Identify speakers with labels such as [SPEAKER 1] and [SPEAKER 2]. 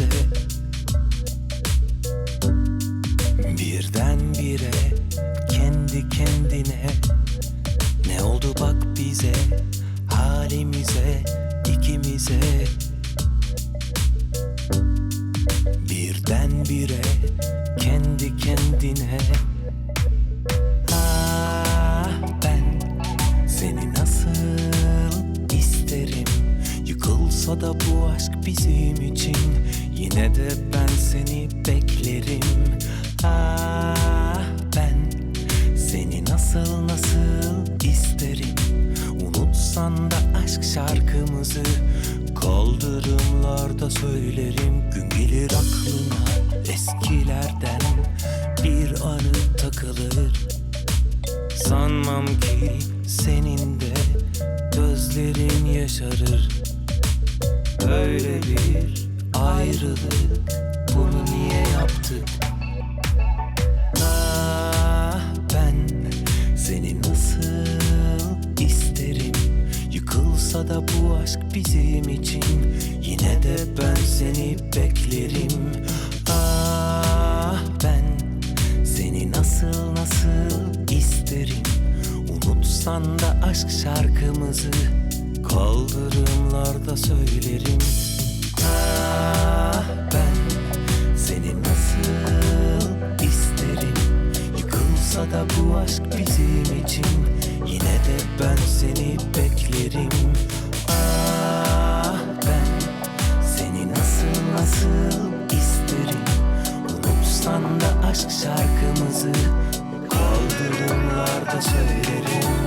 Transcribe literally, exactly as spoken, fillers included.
[SPEAKER 1] ikimize. Birdenbire kendi kendine ne oldu bak bize, halimize, ikimize. Birdenbire kendi kendine. Ah, ben seni nasıl isterim, yıkılsa da bu aşk bizim için, yine de ben seni beklerim. Ah, ben seni nasıl nasıl isterim, unutsan da aşk şarkımızı kaldırımlarda söylerim. Gün gelir aklına eskilerden bir anı takılır, sanmam ki senin de gözlerin yaşarır. Öyle bir ayrılık, bunu niye yaptık? Ah, ben seni nasıl isterim, yıkılsa da bu aşk bizim için, yine de ben seni beklerim. Ah, ben seni nasıl nasıl isterim, unutsan da aşk şarkımızı kaldırımlarda söylerim. Ah, ben seni nasıl isterim, yıkılsa da bu aşk bizim için, yine de ben seni beklerim. Ah, ben seni nasıl nasıl isterim, unutsan da aşk şarkımızı kaldırımlarda söylerim.